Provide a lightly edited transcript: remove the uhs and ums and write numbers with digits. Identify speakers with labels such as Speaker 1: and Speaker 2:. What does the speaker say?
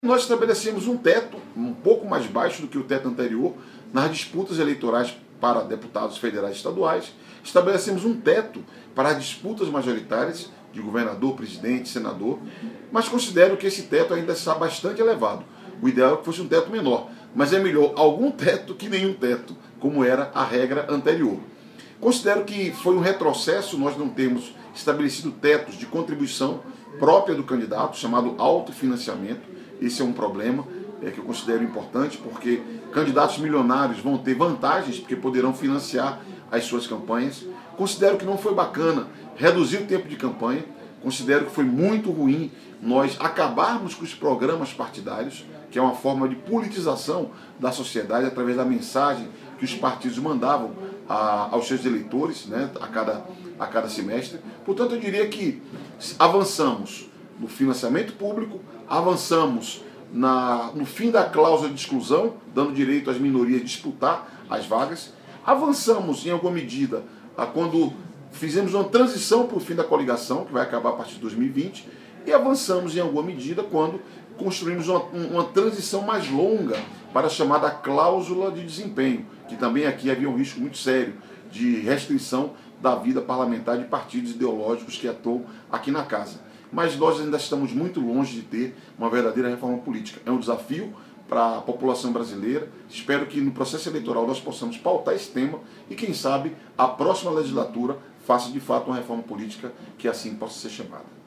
Speaker 1: Nós estabelecemos um teto um pouco mais baixo do que o teto anterior nas disputas eleitorais para deputados federais e estaduais. Estabelecemos um teto para as disputas majoritárias de governador, presidente, senador, mas considero que esse teto ainda está bastante elevado. O ideal é que fosse um teto menor, mas é melhor algum teto que nenhum teto, como era a regra anterior. Considero que foi um retrocesso nós não termos estabelecido tetos de contribuição própria do candidato, chamado autofinanciamento. Esse é um problema que eu considero importante, porque candidatos milionários vão ter vantagens, porque poderão financiar as suas campanhas. Considero que não foi bacana reduzir o tempo de campanha. Considero que foi muito ruim nós acabarmos com os programas partidários, que é uma forma de politização da sociedade através da mensagem que os partidos mandavam aos seus eleitores, né, a cada semestre. Portanto, eu diria que avançamos no financiamento público, avançamos no fim da cláusula de exclusão, dando direito às minorias a disputar as vagas, avançamos em alguma medida quando fizemos uma transição para o fim da coligação, que vai acabar a partir de 2020, e avançamos em alguma medida quando construímos uma transição mais longa para a chamada cláusula de desempenho, que também aqui havia um risco muito sério de restrição da vida parlamentar de partidos ideológicos que atuam aqui na casa. Mas nós ainda estamos muito longe de ter uma verdadeira reforma política. É um desafio para a população brasileira. Espero que no processo eleitoral nós possamos pautar esse tema e, quem sabe, a próxima legislatura faça de fato uma reforma política que assim possa ser chamada.